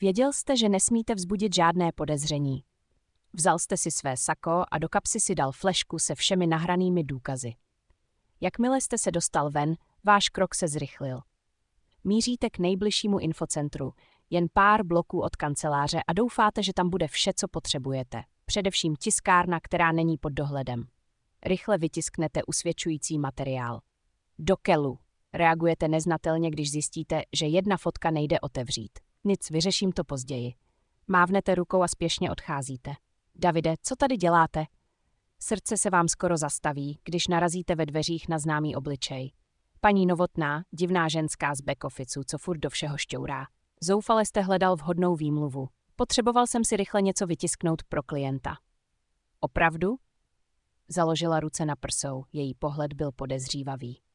Věděl jste, že nesmíte vzbudit žádné podezření. Vzal jste si své sako a do kapsy si dal flešku se všemi nahranými důkazy. Jakmile jste se dostal ven, váš krok se zrychlil. Míříte k nejbližšímu infocentru, jen pár bloků od kanceláře a doufáte, že tam bude vše, co potřebujete. Především tiskárna, která není pod dohledem. Rychle vytisknete usvědčující materiál. Do kelu. Reagujete neznatelně, když zjistíte, že jedna fotka nejde otevřít. Nic, vyřeším to později. Mávnete rukou a spěšně odcházíte. Davide, co tady děláte? Srdce se vám skoro zastaví, když narazíte ve dveřích na známý obličej. Paní Novotná, divná ženská z back officeu, co furt do všeho šťourá. Zoufale jste hledal vhodnou výmluvu. Potřeboval jsem si rychle něco vytisknout pro klienta. Opravdu? Založila ruce na prsou, její pohled byl podezřívavý.